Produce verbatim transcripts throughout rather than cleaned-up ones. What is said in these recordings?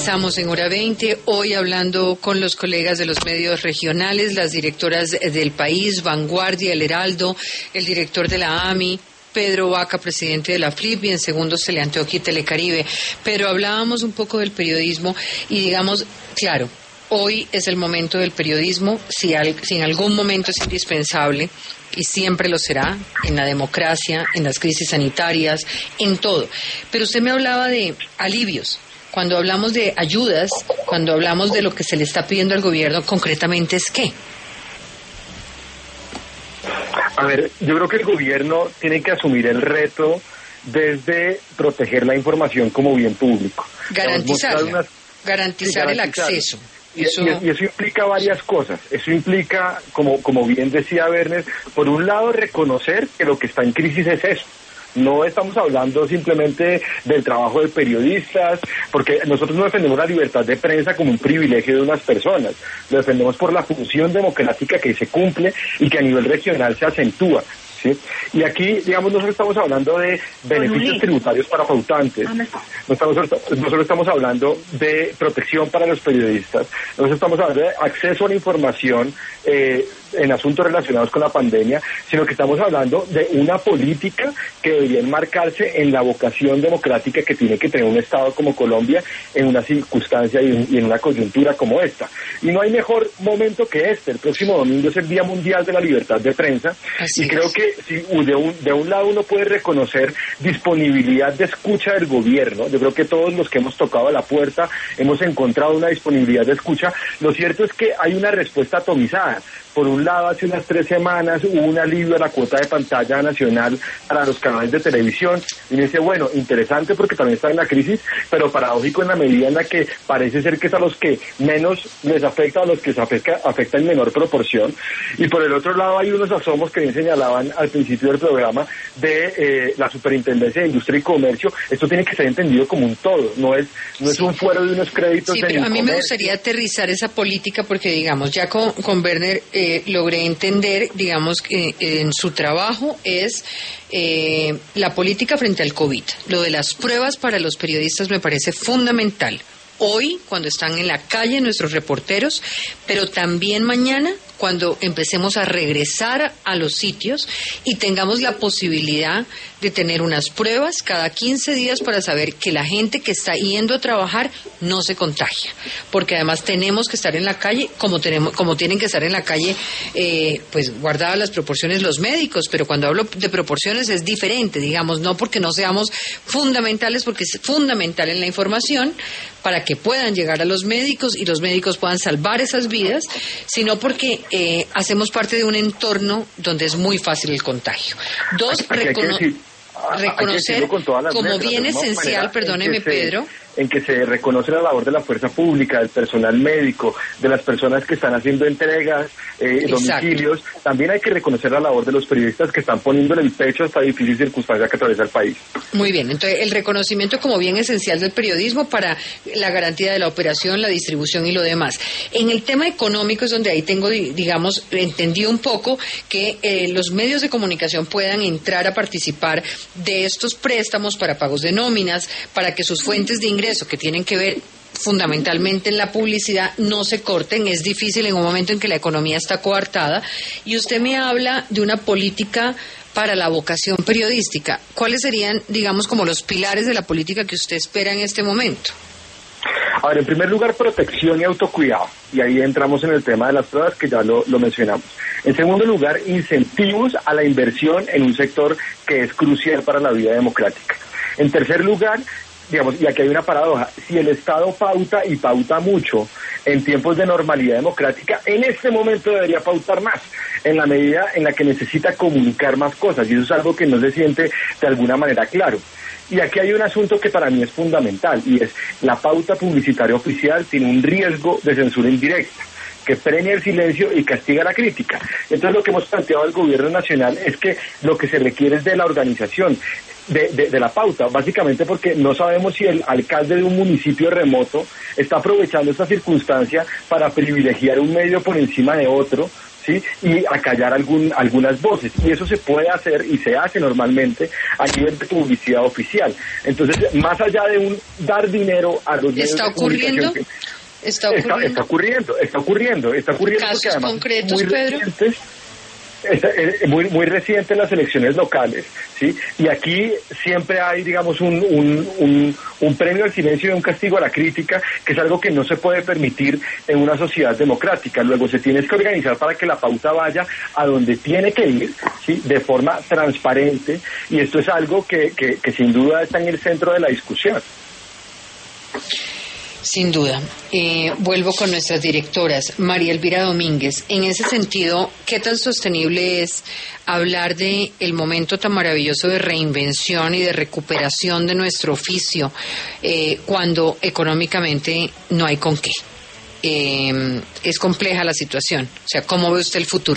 Estamos en Hora veinte, hoy hablando con los colegas de los medios regionales, las directoras del País, Vanguardia, El Heraldo, el director de la A M I, Pedro Vaca, presidente de la F L I P, y en segundos Teleantioquia y Telecaribe. Pero hablábamos un poco del periodismo y digamos, claro, hoy es el momento del periodismo, si, al, si en algún momento es indispensable, y siempre lo será, en la democracia, en las crisis sanitarias, en todo. Pero usted me hablaba de alivios. Cuando hablamos de ayudas, cuando hablamos de lo que se le está pidiendo al gobierno, concretamente es ¿qué? A ver, yo creo que el gobierno tiene que asumir el reto desde proteger la información como bien público. Garantizarla, unas... garantizar, sí, garantizar el acceso. Y eso... Y, y eso implica varias cosas. Eso implica, como, como bien decía Werner, por un lado reconocer que lo que está en crisis es eso. No estamos hablando simplemente del trabajo de periodistas, porque nosotros no defendemos la libertad de prensa como un privilegio de unas personas, lo defendemos por la función democrática que se cumple y que a nivel regional se acentúa. ¿Sí? Y aquí, digamos, nosotros estamos hablando de beneficios tributarios para pautantes, no estamos, nosotros estamos hablando de protección para los periodistas, nosotros estamos hablando de acceso a la información eh, en asuntos relacionados con la pandemia, sino que estamos hablando de una política que debería enmarcarse en la vocación democrática que tiene que tener un Estado como Colombia en una circunstancia y en una coyuntura como esta. Y no hay mejor momento que este. El próximo domingo es el Día Mundial de la Libertad de Prensa. Así y creo es. que si de un, de un lado uno puede reconocer disponibilidad de escucha del gobierno, yo creo que todos los que hemos tocado la puerta hemos encontrado una disponibilidad de escucha. Lo cierto es que hay una respuesta atomizada. Por un lado, hace unas tres semanas hubo un alivio a la cuota de pantalla nacional para los canales de televisión. Y me dice, bueno, interesante porque también está en la crisis, pero paradójico en la medida en la que parece ser que es a los que menos les afecta, a los que se afecta, afecta en menor proporción. Y por el otro lado hay unos asomos que bien señalaban al principio del programa de eh, la Superintendencia de Industria y Comercio. Esto tiene que ser entendido como un todo, no es no es sí. un fuero de unos créditos. Sí, pero a mí me gustaría aterrizar esa política porque, digamos, ya con, con Werner... Eh, Eh, logré entender, digamos, que eh, en su trabajo es eh, la política frente al COVID. Lo de las pruebas para los periodistas me parece fundamental. Hoy, cuando están en la calle nuestros reporteros, pero también mañana, cuando empecemos a regresar a los sitios y tengamos la posibilidad de tener unas pruebas cada quince días para saber que la gente que está yendo a trabajar no se contagia, porque además tenemos que estar en la calle como tenemos, como tienen que estar en la calle, eh, pues guardadas las proporciones los médicos, pero cuando hablo de proporciones es diferente, digamos, no porque no seamos fundamentales, porque es fundamental en la información para que puedan llegar a los médicos y los médicos puedan salvar esas vidas, sino porque eh, hacemos parte de un entorno donde es muy fácil el contagio. Dos, recono- reconocer como bien esencial, perdóneme Pedro, en que se reconoce la labor de la fuerza pública, del personal médico, de las personas que están haciendo entregas, eh, domicilios. También hay que reconocer la labor de los periodistas que están poniéndole el pecho a esta difícil circunstancia que atraviesa el país. Muy bien, entonces el reconocimiento como bien esencial del periodismo para la garantía de la operación, la distribución y lo demás. En el tema económico es donde ahí tengo, digamos, entendido un poco que eh, los medios de comunicación puedan entrar a participar de estos préstamos para pagos de nóminas, para que sus fuentes de ingreso que tienen que ver fundamentalmente en la publicidad no se corten. Es difícil en un momento en que la economía está coartada y usted me habla de una política para la vocación periodística. ¿Cuáles serían, digamos, como los pilares de la política que usted espera en este momento? A ver, en primer lugar, protección y autocuidado, y ahí entramos en el tema de las pruebas que ya lo, lo mencionamos. En segundo lugar, incentivos a la inversión en un sector que es crucial para la vida democrática. En tercer lugar, digamos, y aquí hay una paradoja, si el Estado pauta y pauta mucho en tiempos de normalidad democrática, en este momento debería pautar más, en la medida en la que necesita comunicar más cosas, y eso es algo que no se siente de alguna manera claro. Y aquí hay un asunto que para mí es fundamental, y es la pauta publicitaria oficial tiene un riesgo de censura indirecta, que premia el silencio y castiga la crítica. Entonces lo que hemos planteado al gobierno nacional es que lo que se requiere es de la organización, de, de, de la pauta, básicamente porque no sabemos si el alcalde de un municipio remoto está aprovechando esta circunstancia para privilegiar un medio por encima de otro, ¿sí? Y acallar algún, algunas voces. Y eso se puede hacer y se hace normalmente a nivel de publicidad oficial. Entonces, más allá de un dar dinero a los medios ¿Está de ocurriendo? comunicación, ¿Está ocurriendo? Está, está ocurriendo, está ocurriendo, está ocurriendo. ¿Casos concretos, muy Pedro? Recientes, está, eh, muy, muy reciente en las elecciones locales, ¿sí? Y aquí siempre hay, digamos, un, un, un, un premio al silencio y un castigo a la crítica, que es algo que no se puede permitir en una sociedad democrática. Luego se tiene que organizar para que la pauta vaya a donde tiene que ir, ¿sí? De forma transparente, y esto es algo que, que, que sin duda está en el centro de la discusión. Sin duda. Eh, vuelvo con nuestras directoras. María Elvira Domínguez, en ese sentido, ¿qué tan sostenible es hablar de el momento tan maravilloso de reinvención y de recuperación de nuestro oficio eh, cuando económicamente no hay con qué? Eh, es compleja la situación. O sea, ¿cómo ve usted el futuro?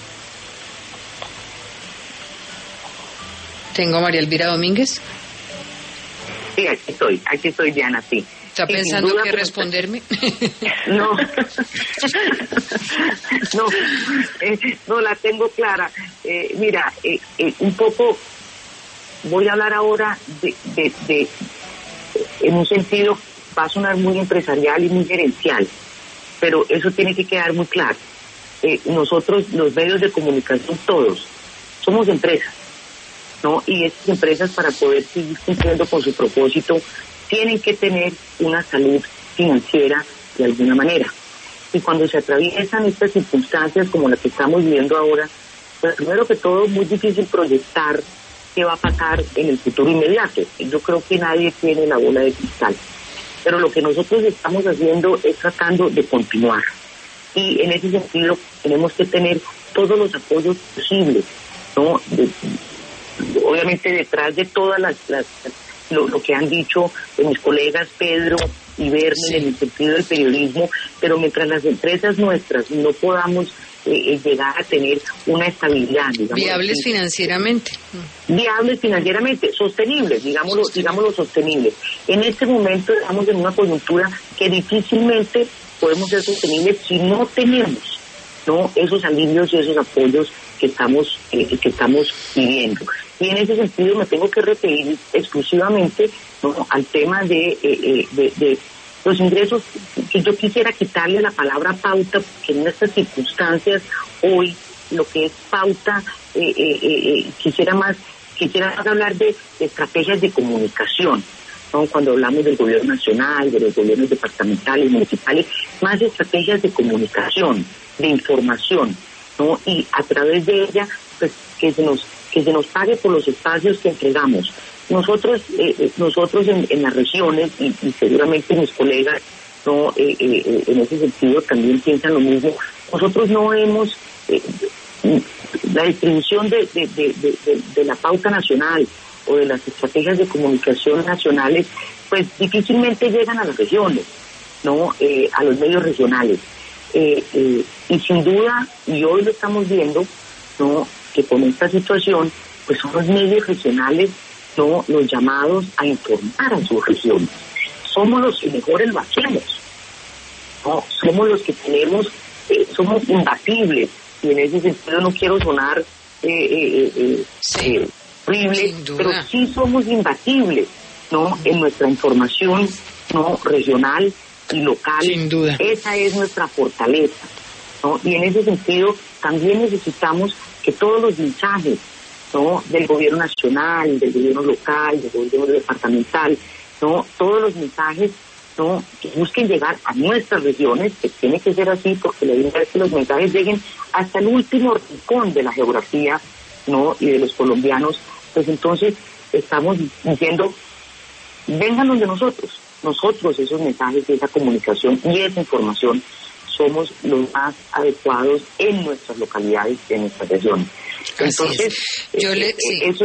¿Tengo a María Elvira Domínguez? Sí, aquí estoy, aquí estoy, Diana, sí. ¿Está pensando qué responderme? No, no, eh, no la tengo clara. Eh, mira, eh, eh, un poco voy a hablar ahora de, de, de, en un sentido, va a sonar muy empresarial y muy gerencial, pero eso tiene que quedar muy claro. Eh, nosotros, los medios de comunicación, todos, somos empresas, ¿no? Y estas empresas, para poder seguir cumpliendo con su propósito, tienen que tener una salud financiera de alguna manera. Y cuando se atraviesan estas circunstancias como la que estamos viviendo ahora, pues primero que todo es muy difícil proyectar qué va a pasar en el futuro inmediato. Yo creo que nadie tiene la bola de cristal. Pero lo que nosotros estamos haciendo es tratando de continuar. Y en ese sentido tenemos que tener todos los apoyos posibles, ¿no? De, obviamente detrás de todas las... las Lo, lo que han dicho mis colegas Pedro y Verne, sí, en el sentido del periodismo, pero mientras las empresas nuestras no podamos eh, llegar a tener una estabilidad, digamos, viables así, financieramente, viables financieramente, sostenibles, digámoslo, digámoslo sostenibles. En este momento estamos en una coyuntura que difícilmente podemos ser sostenibles si no tenemos, ¿no?, esos alivios y esos apoyos que estamos eh, que estamos pidiendo. Y en ese sentido me tengo que referir exclusivamente, ¿no?, al tema de, eh, de, de los ingresos, que yo quisiera quitarle la palabra pauta, porque en estas circunstancias hoy lo que es pauta, eh, eh, eh, quisiera más quisiera más hablar de, de estrategias de comunicación, ¿no? Cuando hablamos del gobierno nacional, de los gobiernos departamentales, municipales, más estrategias de comunicación, de información, ¿no? Y a través de ella, pues que se nos que se nos pague por los espacios que entregamos. Nosotros eh, nosotros en, en las regiones, y, y seguramente mis colegas, no eh, eh, en ese sentido también piensan lo mismo, nosotros no hemos eh, la distribución de, de, de, de, de, de la pauta nacional o de las estrategias de comunicación nacionales, pues difícilmente llegan a las regiones, no eh, a los medios regionales. Eh, eh, y sin duda, y hoy lo estamos viendo, no, que con esta situación, pues son los medios regionales, no, los llamados a informar a sus regiones. Somos los que mejores lo hacemos, no, somos los que tenemos, eh, somos imbatibles, y en ese sentido no quiero sonar eh, eh, eh, sí, eh, horrible, pero sí somos imbatibles, no, en nuestra información, no, regional y local. Sin duda. Esa es nuestra fortaleza, ¿no? Y en ese sentido también necesitamos que todos los mensajes, ¿no?, del gobierno nacional, del gobierno local, del gobierno departamental, ¿no?, todos los mensajes, ¿no?, que busquen llegar a nuestras regiones, que tiene que ser así, porque la idea es que los mensajes lleguen hasta el último rincón de la geografía, ¿no?, y de los colombianos. Pues entonces estamos diciendo, vénganos de nosotros, nosotros esos mensajes, esa comunicación y esa información somos los más adecuados en nuestras localidades, en nuestras regiones. Entonces, Yo eh, le, eh, sí. eso,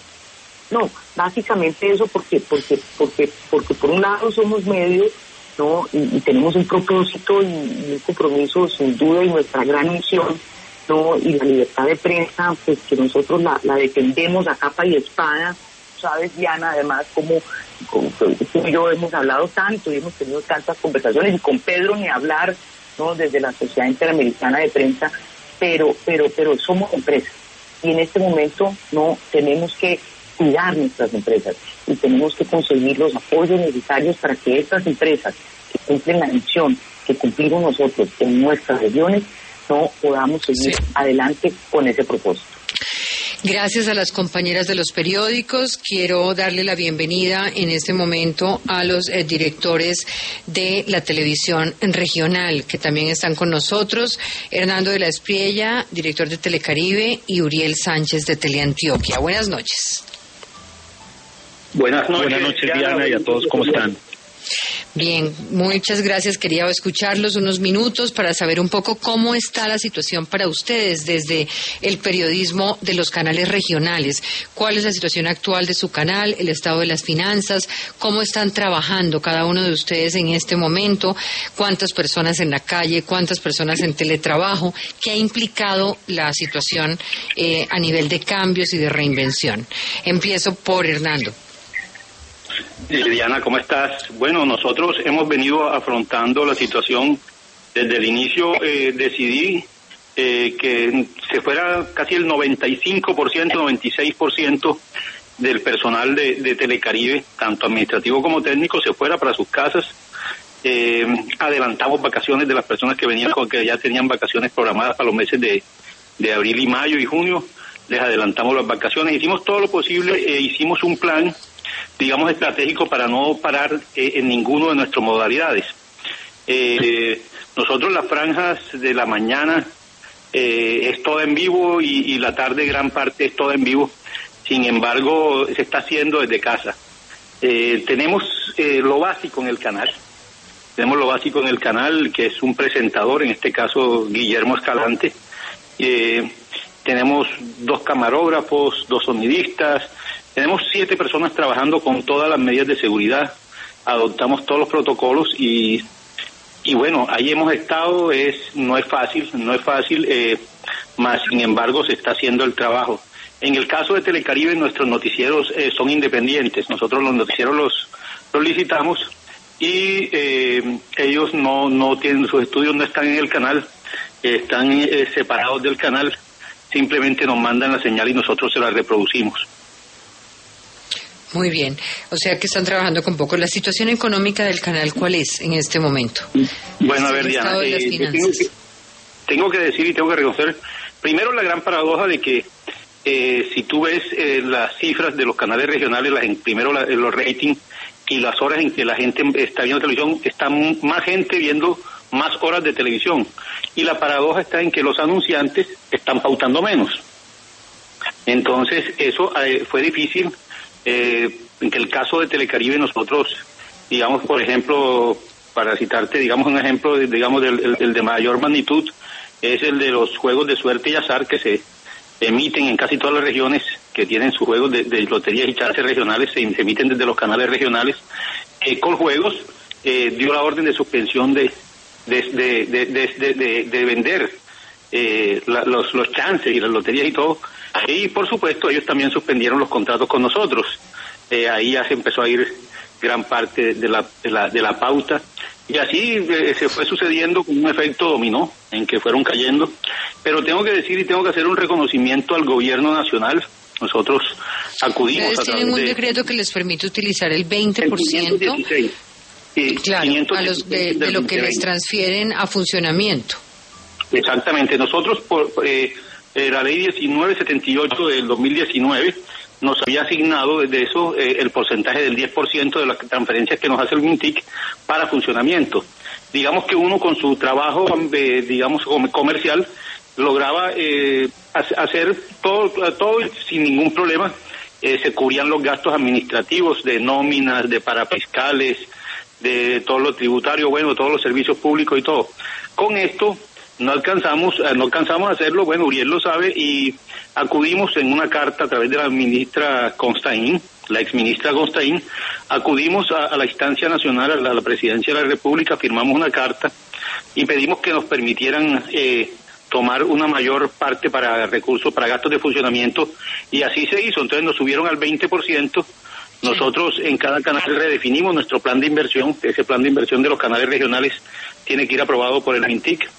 no, básicamente eso porque, porque, porque, porque por un lado somos medios, ¿no?, y, y tenemos un propósito y, y un compromiso sin duda, y nuestra gran misión, ¿no?, y la libertad de prensa, pues que nosotros la, la defendemos a capa y espada. Sabes, Diana, además, como, como tú y yo hemos hablado tanto y hemos tenido tantas conversaciones, y con Pedro ni hablar, ¿no?, desde la Sociedad Interamericana de Prensa, pero, pero, pero somos empresas y en este momento no tenemos que cuidar nuestras empresas y tenemos que conseguir los apoyos necesarios para que estas empresas que cumplen la misión que cumplimos nosotros en nuestras regiones no podamos seguir sí. adelante con ese propósito. Gracias a las compañeras de los periódicos. Quiero darle la bienvenida en este momento a los eh, directores de la televisión regional que también están con nosotros. Hernando de la Espriella, director de Telecaribe, y Uriel Sánchez de Teleantioquia. Buenas noches. Buenas noches, Buenas noches Diana, y a todos, ¿cómo están? Bien, muchas gracias. Quería escucharlos unos minutos para saber un poco cómo está la situación para ustedes desde el periodismo de los canales regionales. ¿Cuál es la situación actual de su canal, el estado de las finanzas? ¿Cómo están trabajando cada uno de ustedes en este momento? ¿Cuántas personas en la calle? ¿Cuántas personas en teletrabajo? ¿Qué ha implicado la situación eh, a nivel de cambios y de reinvención? Empiezo por Hernando. Diana, ¿cómo estás? Bueno, nosotros hemos venido afrontando la situación desde el inicio. Eh, decidí eh, que se fuera casi el noventa y cinco por ciento, noventa y seis por ciento del personal de, de Telecaribe, tanto administrativo como técnico, se fuera para sus casas. Eh, adelantamos vacaciones de las personas que venían, que ya tenían vacaciones programadas para los meses de, de abril y mayo y junio. Les adelantamos las vacaciones, hicimos todo lo posible, eh, hicimos un plan, digamos, estratégico para no parar eh, en ninguno de nuestras modalidades. Eh, nosotros las franjas de la mañana eh, es toda en vivo y, y la tarde gran parte es toda en vivo. Sin embargo, se está haciendo desde casa. Eh, tenemos eh, lo básico en el canal. Tenemos lo básico en el canal, que es un presentador, en este caso Guillermo Escalante. Eh, tenemos dos camarógrafos, dos sonidistas. Tenemos siete personas trabajando con todas las medidas de seguridad, adoptamos todos los protocolos y y bueno, ahí hemos estado. Es no es fácil, no es fácil, eh, más sin embargo se está haciendo el trabajo. En el caso de Telecaribe, nuestros noticieros eh, son independientes, nosotros los noticieros los, los licitamos y eh, ellos no, no tienen sus estudios, no están en el canal, eh, están eh, separados del canal, simplemente nos mandan la señal y nosotros se la reproducimos. Muy bien, o sea que están trabajando con poco. ¿La situación económica del canal cuál es en este momento? Bueno, a ver, Diana, eh, tengo, que, tengo que decir y tengo que reconocer, primero la gran paradoja de que eh, si tú ves eh, las cifras de los canales regionales, las, primero la, los ratings y las horas en que la gente está viendo televisión, está más gente viendo más horas de televisión. Y la paradoja está en que los anunciantes están pautando menos. Entonces, eso eh, fue difícil. Eh, en que el caso de Telecaribe nosotros, digamos, por ejemplo, para citarte, digamos, un ejemplo, digamos, del el, el de mayor magnitud, es el de los juegos de suerte y azar que se emiten en casi todas las regiones que tienen sus juegos de, de loterías y chances regionales, se, se emiten desde los canales regionales. Eh, Coljuegos eh, dio la orden de suspensión de de de de, de, de, de, de vender eh, la, los, los chances y las loterías y todo. Y por supuesto ellos también suspendieron los contratos con nosotros. Eh, ahí ya se empezó a ir gran parte de la de la, de la pauta y así eh, se fue sucediendo con un efecto dominó en que fueron cayendo. Pero tengo que decir y tengo que hacer un reconocimiento al gobierno nacional. Nosotros acudimos Ustedes a tienen un de, decreto que les permite utilizar el veinte por ciento eh, claro, a los de, de lo que les transfieren a funcionamiento. Exactamente. Nosotros por eh, Eh, la ley diecinueve setenta y ocho del dos mil diecinueve nos había asignado desde eso eh, el porcentaje del diez por ciento de las transferencias que nos hace el MINTIC para funcionamiento. Digamos que uno con su trabajo, eh, digamos, comercial, lograba eh, hacer todo, todo sin ningún problema. Eh, se cubrían los gastos administrativos de nóminas, de parafiscales, de todo lo tributario, bueno, todos los servicios públicos y todo. Con esto no alcanzamos, no alcanzamos a hacerlo, bueno, Uriel lo sabe, y acudimos en una carta a través de la ministra Constaín, la exministra Constaín, acudimos a, a la instancia nacional, a la, a la presidencia de la República, firmamos una carta y pedimos que nos permitieran eh, tomar una mayor parte para recursos, para gastos de funcionamiento, y así se hizo. Entonces nos subieron al veinte por ciento. Nosotros en cada canal redefinimos nuestro plan de inversión. Ese plan de inversión de los canales regionales tiene que ir aprobado por el MINTIC.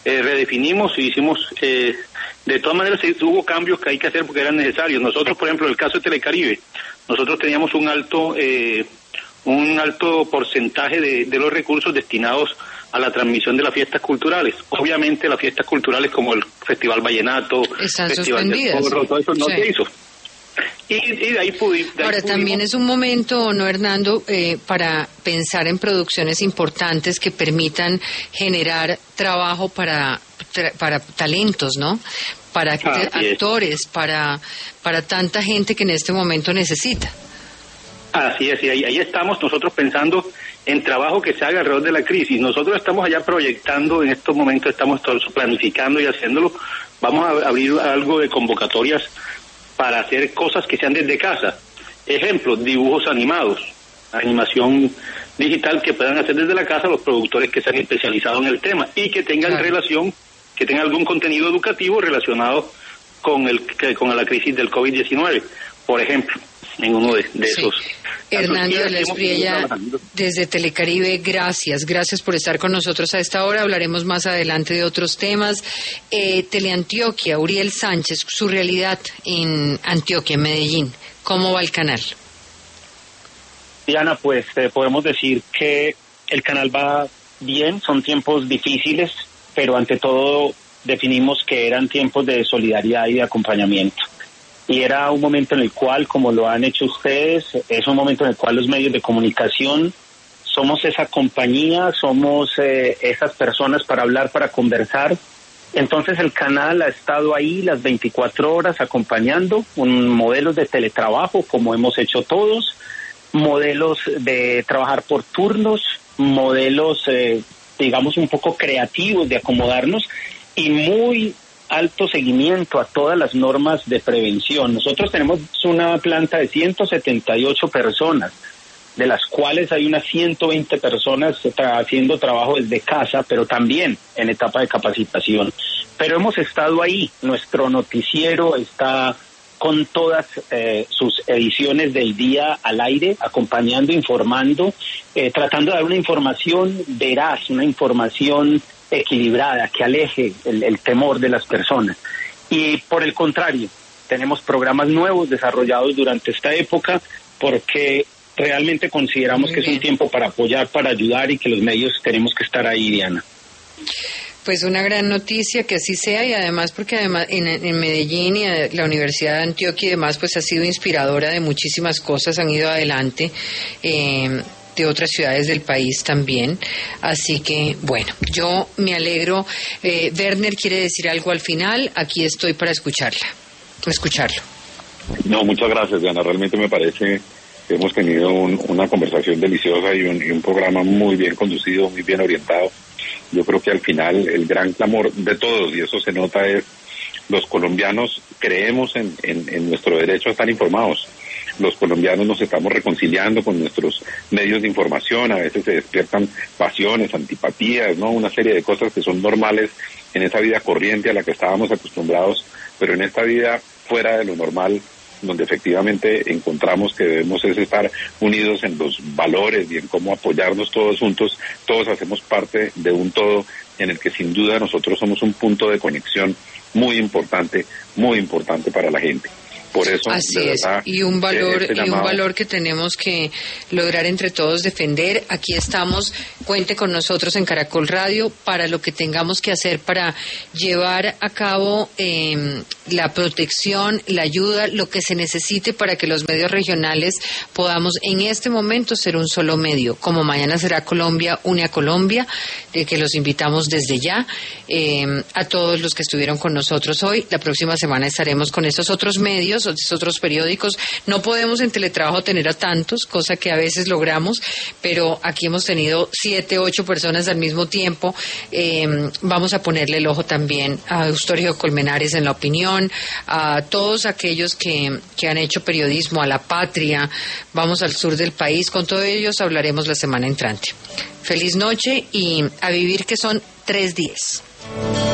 eh, redefinimos y hicimos, eh, de todas maneras hubo cambios que hay que hacer porque eran necesarios. Nosotros, por ejemplo, en el caso de Telecaribe, nosotros teníamos un alto eh, un alto porcentaje de, de los recursos destinados a la transmisión de las fiestas culturales. Obviamente las fiestas culturales como el Festival Vallenato, están Festival del Porro, todo eso no sí. se hizo. Y, y de ahí, pudi, de ahí Ahora, pudimos... también es un momento, ¿no, Hernando?, eh, para pensar en producciones importantes que permitan generar trabajo para, tra- para talentos, ¿no? Para act- actores, para, para tanta gente que en este momento necesita. Así es, y ahí, ahí estamos nosotros pensando en trabajo que se haga alrededor de la crisis. Nosotros estamos allá proyectando, en estos momentos estamos todos planificando y haciéndolo. Vamos a abrir algo de convocatorias para hacer cosas que sean desde casa. Ejemplo, dibujos animados, animación digital que puedan hacer desde la casa los productores que se han especializado en el tema y que tengan claro. relación, que tengan algún contenido educativo relacionado con el con la crisis del COVID diecinueve, por ejemplo, en uno de, de sí. esos. Hernando de la Espriella, desde Telecaribe, gracias, gracias por estar con nosotros a esta hora. Hablaremos más adelante de otros temas. Eh, Teleantioquia, Uriel Sánchez, su realidad en Antioquia, en Medellín, ¿cómo va el canal? Diana, pues eh, podemos decir que el canal va bien, son tiempos difíciles, pero ante todo definimos que eran tiempos de solidaridad y de acompañamiento. Y era un momento en el cual, como lo han hecho ustedes, es un momento en el cual los medios de comunicación somos esa compañía, somos eh, esas personas para hablar, para conversar. Entonces el canal ha estado ahí las veinticuatro horas acompañando un modelos de teletrabajo, como hemos hecho todos, modelos de trabajar por turnos, modelos, eh, digamos, un poco creativos de acomodarnos y muy alto seguimiento a todas las normas de prevención. Nosotros tenemos una planta de ciento setenta y ocho personas, de las cuales hay unas ciento veinte personas tra- haciendo trabajo desde casa, pero también en etapa de capacitación. Pero hemos estado ahí, nuestro noticiero está con todas eh, sus ediciones del día al aire, acompañando, informando, eh, tratando de dar una información veraz, una información equilibrada, que aleje el, el temor de las personas. Y por el contrario, tenemos programas nuevos desarrollados durante esta época porque realmente consideramos que es un tiempo para apoyar, para ayudar y que los medios tenemos que estar ahí, Diana. Pues una gran noticia que así sea y además porque además en, en Medellín y la Universidad de Antioquia y demás pues ha sido inspiradora de muchísimas cosas, han ido adelante. Eh, de otras ciudades del país también, así que bueno, yo me alegro. eh, Werner quiere decir algo al final, aquí estoy para escucharla, escucharlo. No, muchas gracias, Diana, realmente me parece que hemos tenido un, una conversación deliciosa y un, y un programa muy bien conducido, muy bien orientado. Yo creo que al final el gran clamor de todos, y eso se nota, es los colombianos creemos en, en, en nuestro derecho a estar informados. Los colombianos nos estamos reconciliando con nuestros medios de información, a veces se despiertan pasiones, antipatías, ¿no? Una serie de cosas que son normales en esa vida corriente a la que estábamos acostumbrados, pero en esta vida fuera de lo normal, donde efectivamente encontramos que debemos es estar unidos en los valores y en cómo apoyarnos todos juntos. Todos hacemos parte de un todo en el que sin duda nosotros somos un punto de conexión muy importante, muy importante para la gente. Por eso, así es, verdad, y un valor este y un valor que tenemos que lograr entre todos defender. Aquí estamos, cuente con nosotros en Caracol Radio para lo que tengamos que hacer para llevar a cabo eh, la protección, la ayuda, lo que se necesite para que los medios regionales podamos en este momento ser un solo medio, como mañana será Colombia, une a Colombia, de que los invitamos desde ya, eh, a todos los que estuvieron con nosotros hoy. La próxima semana estaremos con estos otros medios, otros periódicos. No podemos en teletrabajo tener a tantos, cosa que a veces logramos, pero aquí hemos tenido siete, ocho personas al mismo tiempo. Eh, vamos a ponerle el ojo también a Eustorio Colmenares en La Opinión, a todos aquellos que, que han hecho periodismo, a La Patria, vamos al sur del país. Con todos ellos hablaremos la semana entrante. Feliz noche y a vivir, que son tres días.